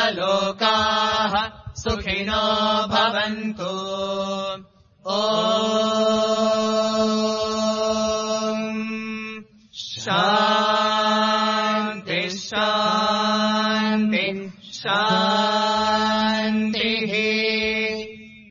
समस्तलोकाः सुखिनो भवन्तु। ओ